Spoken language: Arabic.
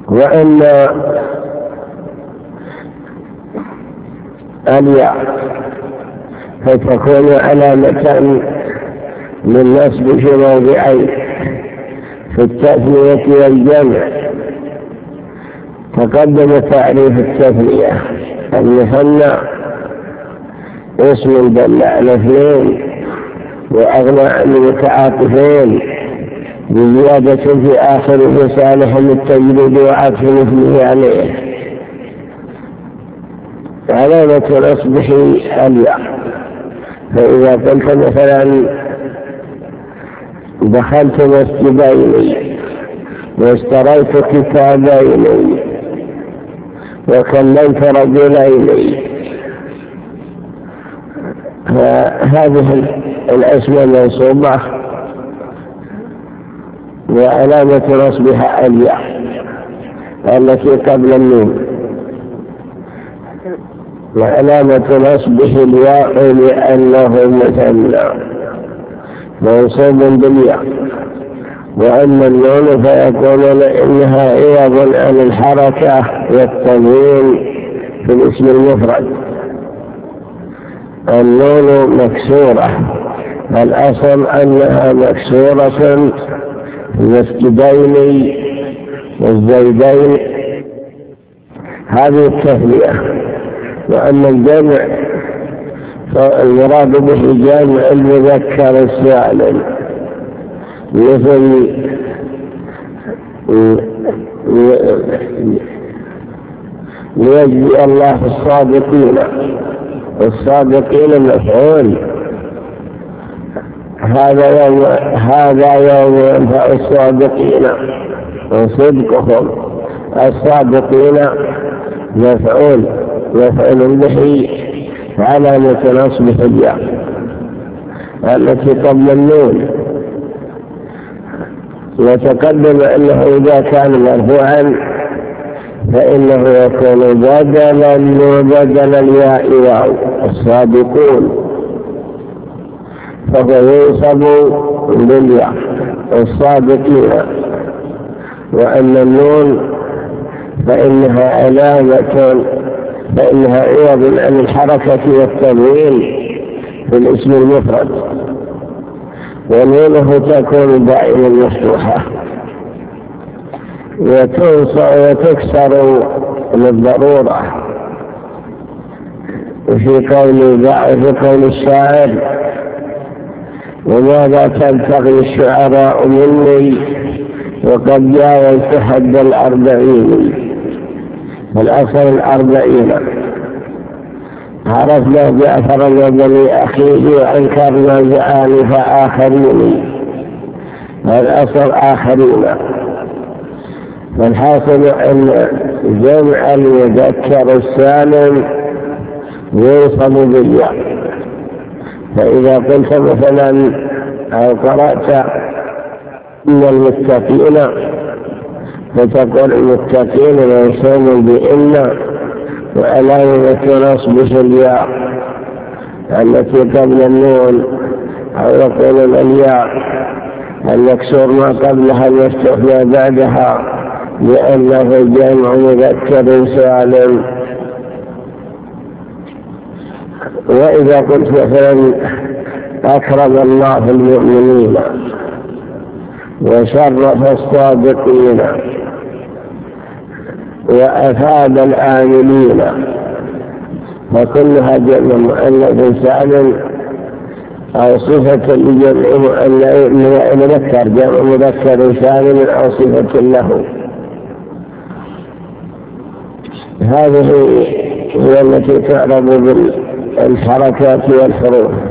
وأما الياء فتكون علامة للنصب في موضعين في التثنية والجمع. تقدم تعريف التثنية: المثنى اسم دل على اثنين وأغنى عن المتعاطفين بزيادة في آخر لسانه للتجديد وعطف مثله عليه. علامة نصبه الياء. فإذا قلت مثلا دخلت مسجدين واشتريت كتابين وكلمت رجلين، فهذه الأسماء منصوبة وعلامة نصبها الياء التي قبل النون، وعلامة نصبه الياء لأنه مثنى منصوب بالياء. وأما النون فيكون لأنها عوض عن الحركة والتنوين في الاسم المفرد. النون مكسورة، الأصل أنها مكسورة المسجدين والزيدين، هذه التثنية. وأما الجمع فالمراد به جمع المذكر السالم، مثل ليجزي الله الصادقين. الصادقين مفعول، هذا يوم ينفع الصادقين وصدقهم. الصادقين مفعول به علامة نصبه الياء التي قبل النون. وتقدم أنه إذا كان مرفوعا فإنه يكون بدل الياء واو، الصادقون، فهو ينصب بالياء الصادقين. وأما النون فإنها علامة، فإنها عوض عن الحركة والتنوين في الاسم المفرد، ونونه تكون دائما مفتوحة وتكسر للضرورة. في قول الشاعر: وماذا تبتغي الشعراء مني وقد جاوزت حد 40. الأصل 40. عرفنا جعفر وبني أخيه وأنكرنا زعانف آخرين، الأصل آخرين. فالحاصل أن جمع المذكر السالم ينصب بالياء. فإذا قلت مثلا أو قرأت إن المتقين فتقول المتقين منصوب بإن وعلامة نصبه الياء التي قبل النون، أو يقول الياء المكسور ما قبلها المفتوح ما بعدها لأنه جمع مذكر سالم. وإذا قلت مثلا أكرم الله المؤمنين وشرف الصادقين وأفاد العاملين، فكلها جمع مؤنث سالم أو صفة لجمع مذكر، جمع مذكر سالم أو صفة له. هذه هي التي تعرض بالحركات والحروف.